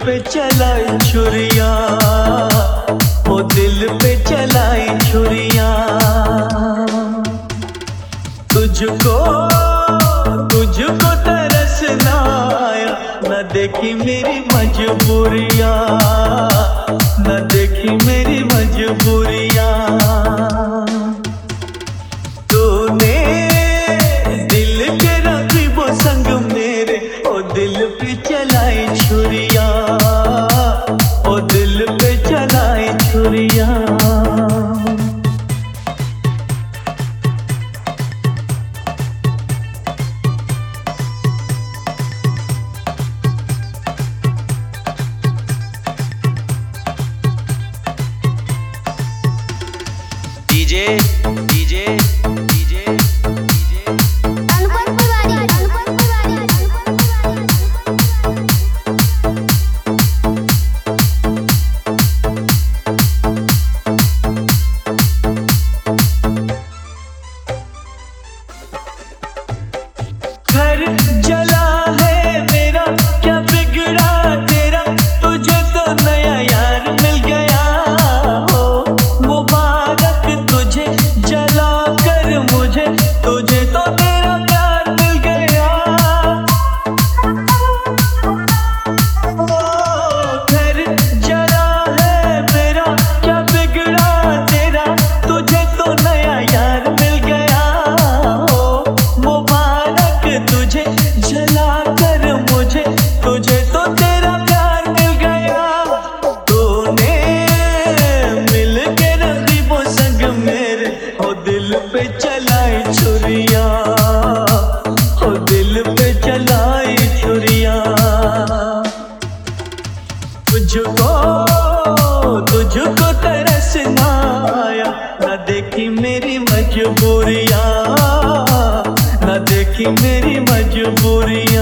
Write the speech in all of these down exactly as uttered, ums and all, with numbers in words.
पे चलाई छुरिया, ओ दिल पे चलाई छुरिया। तुझको तुझको तरसना आया, न देखी मेरी मजबूरियाँ, न देखी मेरी मजबूरियाँ। तूने दिल के रकीबों संग मेरे, ओ दिल पे चलाई छुरिया, ओ दिल पे चलाई छुरिया। DJ DJ DJ DJ Anupam Purani, Anupam Purani, अनुपम घर जला है मेरा, क्या बिगड़ा तेरा, तुझे तो नया यार मिल गया हो। मुबारक तुझे जला कर मुझे, तुझे तो तेरा प्यार मिल गया। ओ, घर जला है मेरा, क्या बिगड़ा तेरा, तुझे तो नया यार मिल गया हो। मुबारक तुझे जला कर मुझे, तुझे तो तेरा प्यार मिल गया। तूने मिल के रकीबों संग मेरे, हो दिल पे चलाई छुरिया, हो दिल पे चलाई छुरिया। तुझको तुझको तरसना आया, न देखी मेरी मजबूरियाँ, न देखी मेरी मजबूरियाँ।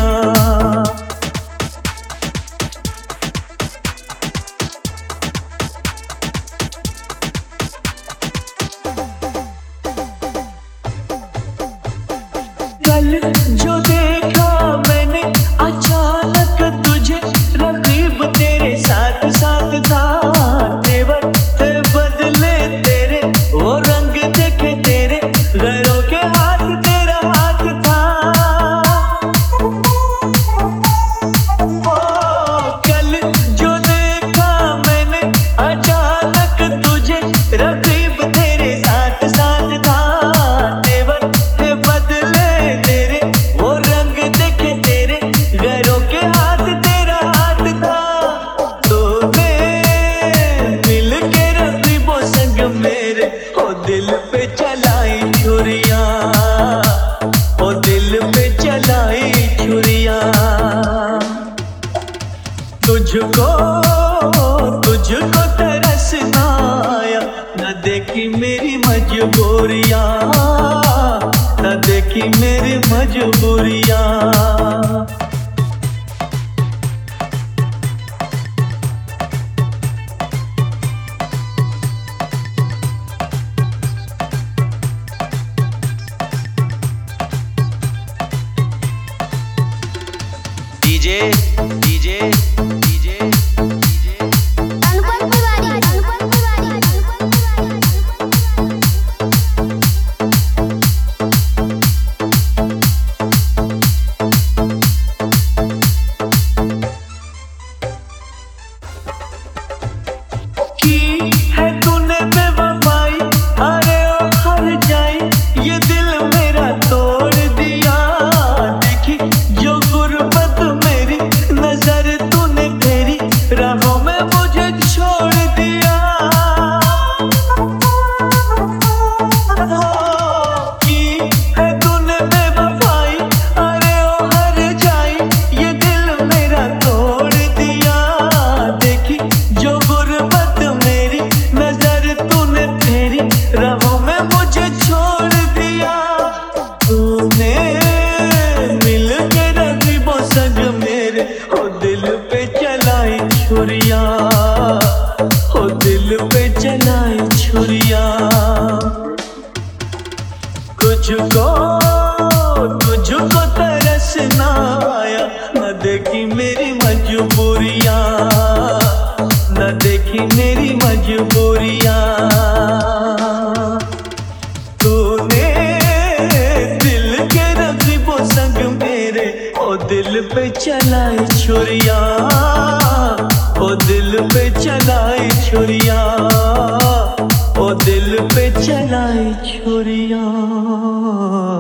कल जो देखा मैंने अचानक तुझे, रकीब तेरे साथ साथ था। तेवर थे बदले तेरे, वो रंग देखे तेरे, गैरों के हाथ तेरा हाथ था। ओ, कल जो देखा मैंने अचानक तुझे, रकीब तेरे साथ साथ था। तेवर थे बदले तेरे, वो रंग देखे तेरे, गैरों के हाथ तेरा हाथ था। तूने मिल के रकीबों संग मेरे, ओ दिल पे चलाई छुरिया, ओ दिल पे चलाई छुरिया। तुझको तुझको तरसना आया, न देखी मेरी मजबूरियाँ, न देखी मेरी मजबूरियाँ। DJ DJ DJ DJ Anupam Purani, Anupam Purani, Anupam पुरानी। की है तूने बेवफाई, अरे ओ हर जाई, ये दिल मेरा तोड़ दिया। देखी जो गुर्बत मेरी, नजर तूने देखी मेरी मजबूरियां, न देखी मेरी मजबूरियां। तूने दिल के रकीबों संग मेरे ओ दिल पे चलाई छुरियां, ओ दिल पे चलाई छुरियां, ओ दिल पे चलाई छुरियां।